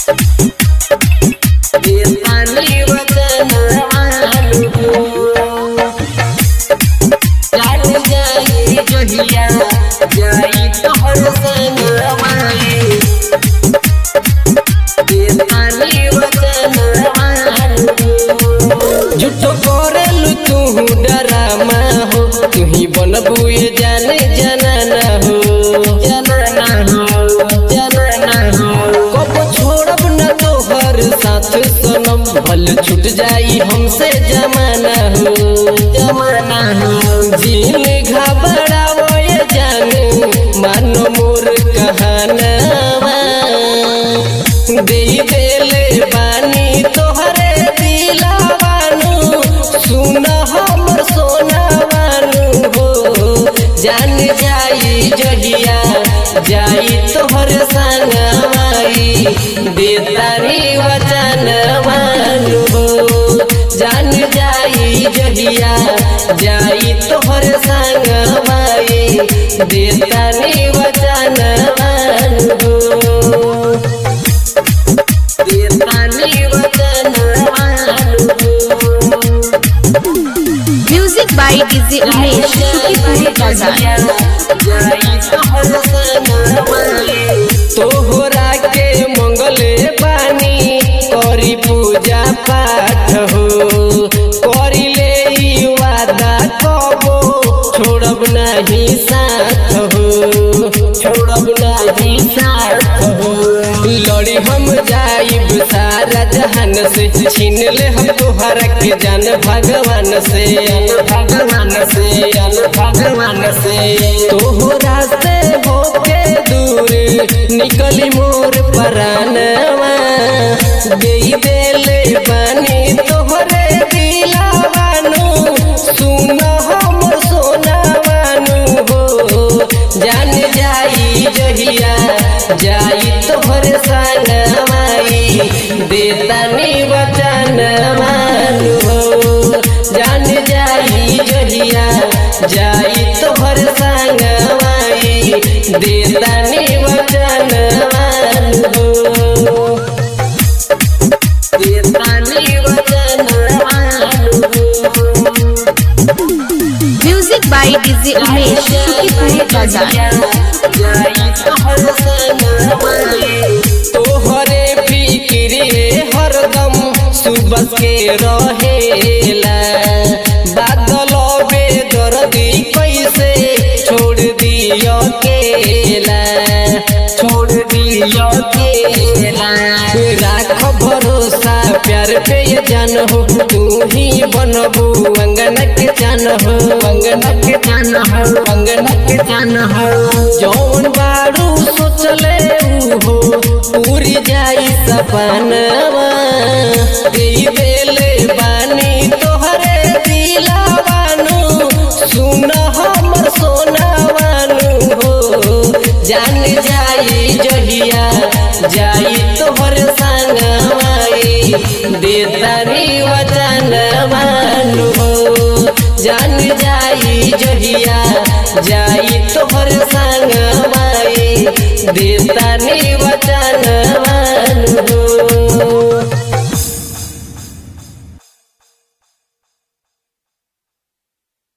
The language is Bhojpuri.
देतानी वचन मानू जान जाई जहिया जाई तोहर संग माई देतानी वचन मानू झूठो करेलु तू डरामा हो तू ही बनबू ये जाने जनाना हो जनाना हो कब छोड़ब न तोहर साथ सनम भल छूट जाई हमसे जमाना हो दिल घबरावो ये जाने मानो मोर कहानवा दे देले बानी तोहरे दिलवानु सुन हमर सोनावानु हो जान जाई जहिया जाई तोहर संगवाई देतानी वचन मानू हो जान जाई जहिया जाई तोहर संगवाई देतानी वचन मानू हो देतानी वचन मानू म्यूजिक बाय डीजे उमेश शुक्रिया बाजार तोहरा के मंगले बानी करी पूजा पाठ हो करी ले वादा कबो छोड़ब नहीं साथ हो छोड़ब नहीं साथ हो लड़ी हम जाइब सारा जहान से छीन ले हम तोहरा के जान भगवान से तोहरा से होके दूर निकली मोर परानवा दे देले बानी तोहरे दिलवानु सुन हमर सोनावानु हो जान जाई जहिया जाई तोहर संगवाई देतानी वचन मानू हो जान जाई जहिया जाई तोहर संगवाई देतानी वचन मानू हो देतानी वचन मानू म्यूजिक बाय डीजे उमेश शुक्रिया बाजार तोहरे फिक्रे हरदम सुबह के रहेला बादल बेदर्दी कैसे छोड़ दियो केला राख भरोसा प्यार पे ये जान हो तू ही बनबू अंगन के जान हो जौन बारू सोचले हो पूरी जाई सपनवा दे देले बानी तोहरे दिलवानु सुन हमर सोनावानु हो जान जाई जहिया जाई तोहर संगवाई देतानी वचन मानू हो जान जाई जहिया जाई तोहर संगवाई देतानी वचन